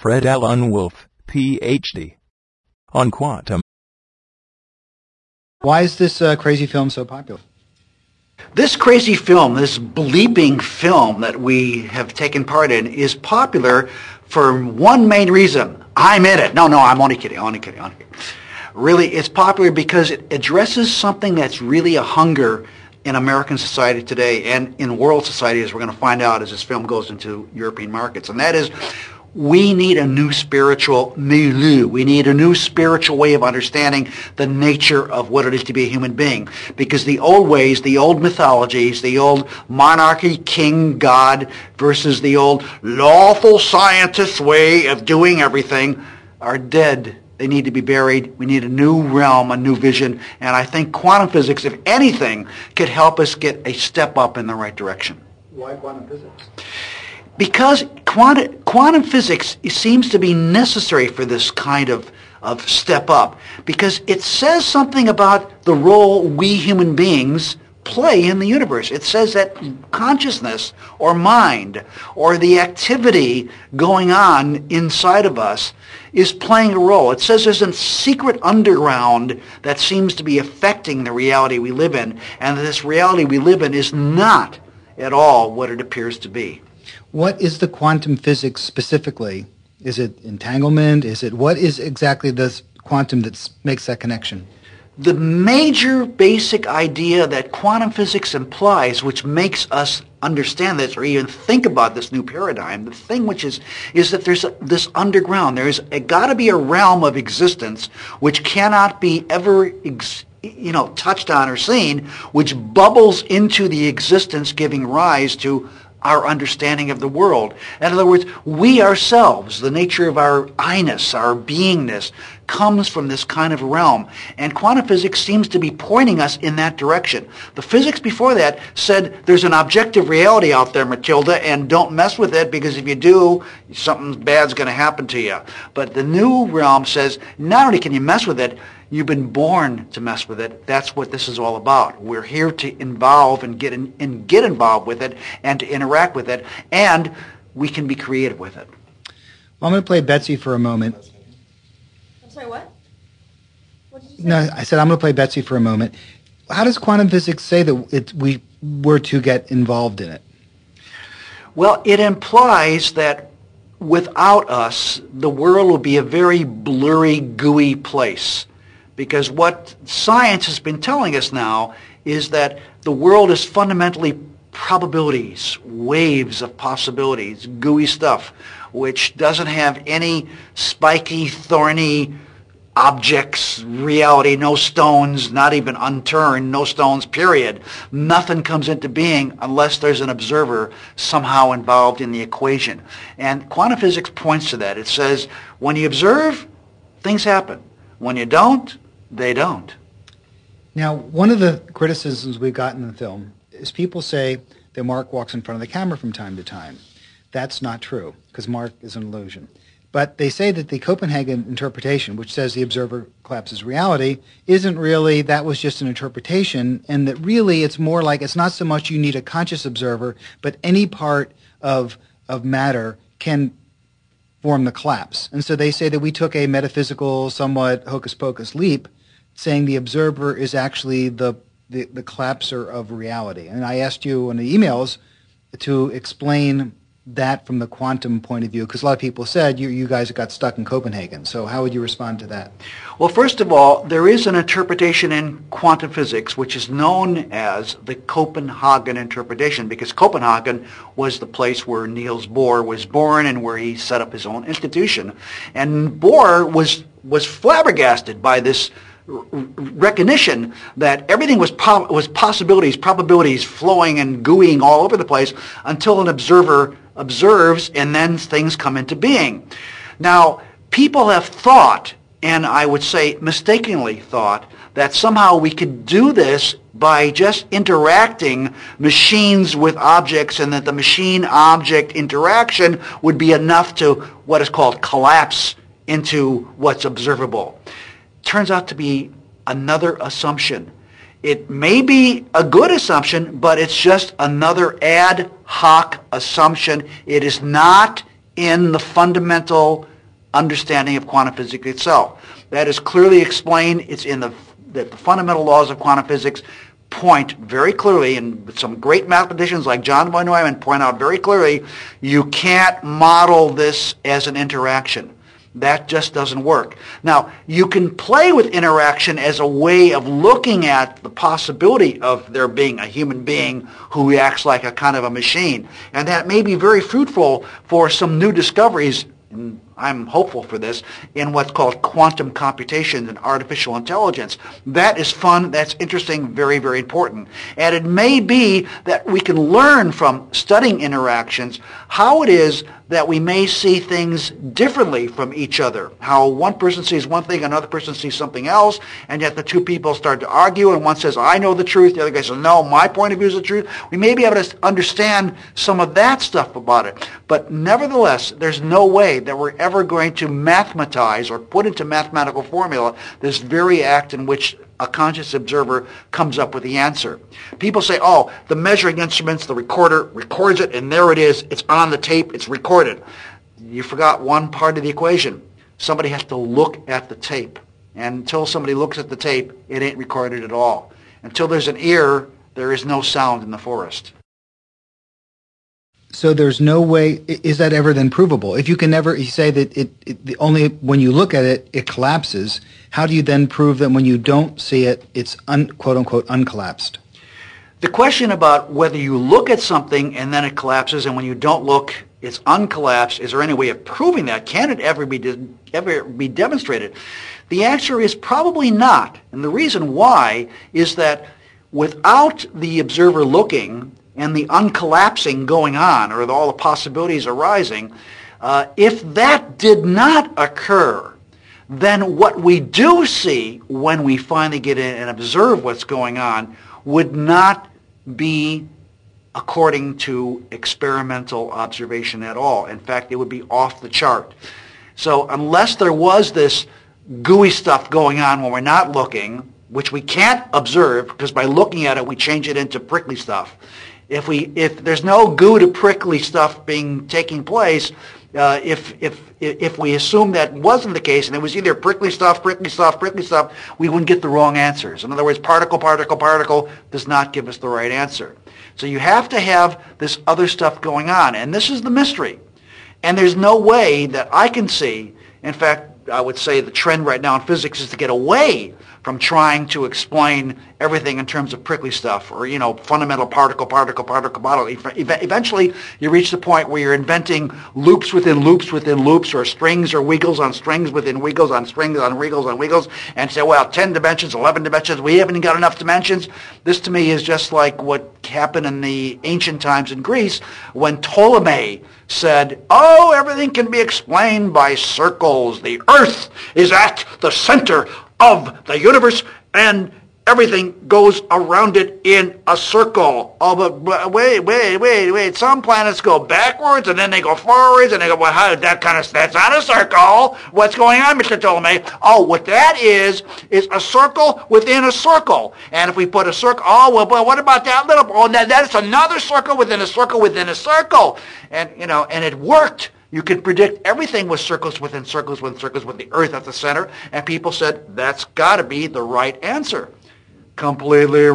Fred Alan Wolf, Ph.D. on quantum. Why is this crazy film so popular? This crazy film, this bleeping film that we have taken part in, is popular for one main reason. I'm in it. No, I'm only kidding. Really, it's popular because it addresses something that's really a hunger in American society today and in world society, as we're going to find out as this film goes into European markets. And that is, we need a new spiritual milieu. We need a new spiritual way of understanding the nature of what it is to be a human being. Because the old ways, the old mythologies, the old monarchy, king, God, versus the old lawful scientist way of doing everything are dead. They need to be buried. We need a new realm, a new vision. And I think quantum physics, if anything, could help us get a step up in the right direction. Why quantum physics? Because quantum physics seems to be necessary for this kind of step up, because it says something about the role we human beings play in the universe. It says that consciousness or mind or the activity going on inside of us is playing a role. It says there's a secret underground that seems to be affecting the reality we live in, and this reality we live in is not at all what it appears to be. What is the quantum physics specifically? Is it entanglement? What is exactly this quantum that makes that connection? The major basic idea that quantum physics implies, which makes us understand this or even think about this new paradigm, the thing which is that there's this underground. There's got to be a realm of existence which cannot be ever touched on or seen, which bubbles into the existence, giving rise to our understanding of the world. In other words, we ourselves, the nature of our I-ness, our beingness, comes from this kind of realm. And quantum physics seems to be pointing us in that direction. The physics before that said there's an objective reality out there, Matilda, and don't mess with it, because if you do, something bad's going to happen to you. But the new realm says not only can you mess with it, you've been born to mess with it. That's what this is all about. We're here to involve and get involved with it and to interact with it, and we can be creative with it. Well, I'm going to play Betsy for a moment. I'm sorry, what? What did you say? No, I said I'm going to play Betsy for a moment. How does quantum physics say that we were to get involved in it? Well, it implies that without us, the world will be a very blurry, gooey place. Because what science has been telling us now is that the world is fundamentally probabilities, waves of possibilities, gooey stuff, which doesn't have any spiky, thorny objects, reality, no stones, not even unturned, no stones, period. Nothing comes into being unless there's an observer somehow involved in the equation. And quantum physics points to that. It says, when you observe, things happen. When you don't, they don't. Now, one of the criticisms we've gotten in the film is people say that Mark walks in front of the camera from time to time. That's not true, because Mark is an illusion. But they say that the Copenhagen interpretation, which says the observer collapses reality, isn't really, that was just an interpretation, and that really it's more like it's not so much you need a conscious observer, but any part of matter can form the collapse. And so they say that we took a metaphysical, somewhat hocus-pocus leap, saying the observer is actually the collapser of reality. And I asked you in the emails to explain that from the quantum point of view, because a lot of people said you guys got stuck in Copenhagen. So how would you respond to that? Well, first of all, there is an interpretation in quantum physics which is known as the Copenhagen interpretation, because Copenhagen was the place where Niels Bohr was born and where he set up his own institution. And Bohr was flabbergasted by this recognition that everything was possibilities, probabilities flowing and gooeying all over the place until an observer observes, and then things come into being. Now, people have thought, and I would say mistakenly thought, that somehow we could do this by just interacting machines with objects, and that the machine-object interaction would be enough to what is called collapse into what's observable. Turns out to be another assumption. It may be a good assumption, but it's just another ad hoc assumption. It is not in the fundamental understanding of quantum physics itself. That is clearly explained. It's in the fundamental laws of quantum physics point very clearly, and some great mathematicians like John von Neumann point out very clearly, you can't model this as an interaction. That just doesn't work. Now, you can play with interaction as a way of looking at the possibility of there being a human being who acts like a kind of a machine. And that may be very fruitful for some new discoveries, and I'm hopeful for this, in what's called quantum computation and artificial intelligence. That is fun, that's interesting, very, very important. And it may be that we can learn from studying interactions how it is that we may see things differently from each other. How one person sees one thing, another person sees something else, and yet the two people start to argue, and one says, I know the truth, the other guy says, no, my point of view is the truth. We may be able to understand some of that stuff about it. But nevertheless, there's no way that we're ever going to mathematize or put into mathematical formula this very act in which a conscious observer comes up with the answer. People say, oh, the measuring instruments, the recorder records it, and there it is. It's on the tape. It's recorded. You forgot one part of the equation. Somebody has to look at the tape. And until somebody looks at the tape, it ain't recorded at all. Until there's an ear, there is no sound in the forest. So there's no way, is that ever then provable? If you can never, you say that only when you look at it, it collapses, how do you then prove that when you don't see it, it's quote unquote uncollapsed? The question about whether you look at something and then it collapses and when you don't look, it's uncollapsed, is there any way of proving that? Can it ever be demonstrated? The answer is probably not. And the reason why is that without the observer looking, and the uncollapsing going on, or all the possibilities arising, if that did not occur, then what we do see when we finally get in and observe what's going on would not be according to experimental observation at all. In fact, it would be off the chart. So unless there was this gooey stuff going on when we're not looking, which we can't observe because by looking at it we change it into prickly stuff. If there's no goo to prickly stuff taking place, if we assume that wasn't the case and it was either prickly stuff, we wouldn't get the wrong answers. In other words, particle does not give us the right answer. So you have to have this other stuff going on, and this is the mystery. And there's no way that I can see, in fact, I would say the trend right now in physics is to get away from trying to explain everything in terms of prickly stuff or, fundamental particle. Eventually, you reach the point where you're inventing loops within loops, or strings or wiggles on strings within wiggles on strings on wiggles, and say, well, 10 dimensions, 11 dimensions, we haven't got enough dimensions. This, to me, is just like what happened in the ancient times in Greece when Ptolemy said, oh, everything can be explained by circles. The earth is at the center of the universe, and everything goes around it in a circle. Oh, but wait. Some planets go backwards, and then they go forwards, and they go, well, how that's not a circle. What's going on, Mr. Ptolemy? Oh, what that is a circle within a circle. And if we put a circle, oh, well, what about that little, oh, that's another circle within a circle within a circle. And, and it worked. You could predict everything with circles within circles with the earth at the center, and people said, that's got to be the right answer. Completely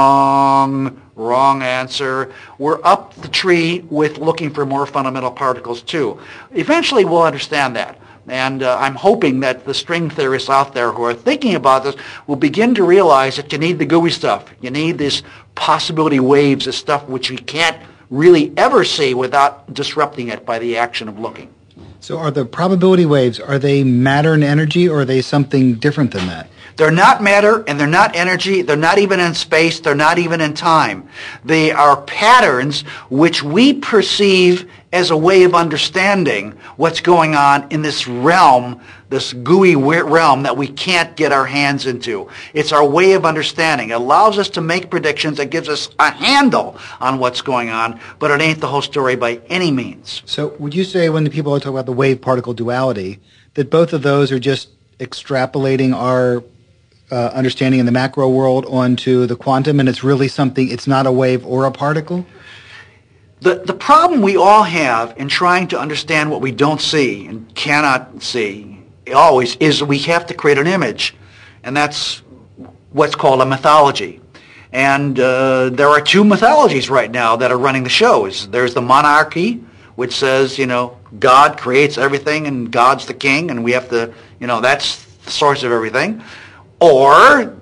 wrong. Wrong answer. We're up the tree with looking for more fundamental particles, too. Eventually, we'll understand that. And I'm hoping that the string theorists out there who are thinking about this will begin to realize that you need the gooey stuff. You need these possibility waves, this stuff which we can't really ever see without disrupting it by the action of looking. So are the probability waves, are they matter and energy, or are they something different than that? They're not matter, and they're not energy, they're not even in space, they're not even in time. They are patterns which we perceive as a way of understanding what's going on in this realm, this gooey realm that we can't get our hands into. It's our way of understanding. It allows us to make predictions. It gives us a handle on what's going on, but it ain't the whole story by any means. So would you say when the people talk about the wave-particle duality, that both of those are just extrapolating our understanding in the macro world onto the quantum, and it's really something, it's not a wave or a particle? The problem we all have in trying to understand what we don't see and cannot see always is we have to create an image, and that's what's called a mythology. And there are two mythologies right now that are running the shows. There's the monarchy, which says, God creates everything and God's the king and we have to, that's the source of everything. Or,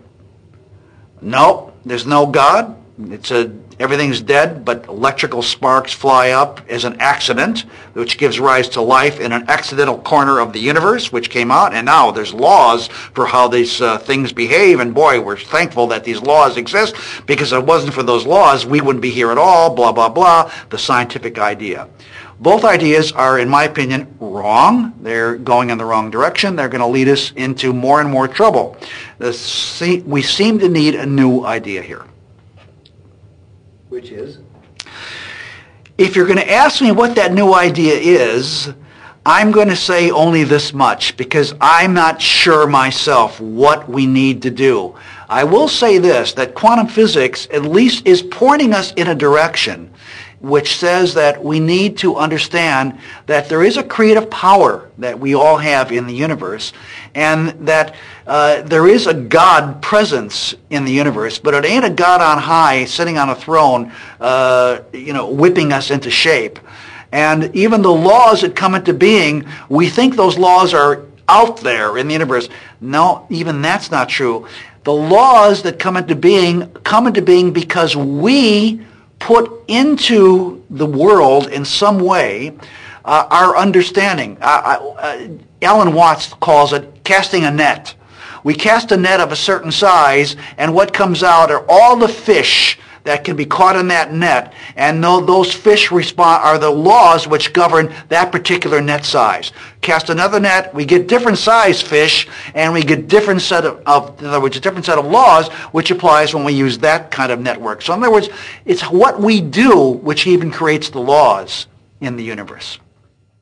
no, there's no God. Everything's dead, but electrical sparks fly up as an accident, which gives rise to life in an accidental corner of the universe, which came out, and now there's laws for how these things behave, and boy, we're thankful that these laws exist, because if it wasn't for those laws, we wouldn't be here at all, blah, blah, blah, the scientific idea. Both ideas are, in my opinion, wrong. They're going in the wrong direction. They're going to lead us into more and more trouble. We seem to need a new idea here. Which is? If you're going to ask me what that new idea is, I'm going to say only this much, because I'm not sure myself what we need to do. I will say this, that quantum physics at least is pointing us in a direction which says that we need to understand that there is a creative power that we all have in the universe, and that there is a God presence in the universe, but it ain't a God on high sitting on a throne, whipping us into shape. And even the laws that come into being, we think those laws are out there in the universe. No, even that's not true. The laws that come into being because we put into the world in some way our understanding. Alan Watts calls it casting a net. We cast a net of a certain size, and what comes out are all the fish that can be caught in that net, and those fish are the laws which govern that particular net size. Cast another net, we get different size fish, and we get different set of in other words, a different set of laws which applies when we use that kind of network. So in other words, it's what we do which even creates the laws in the universe.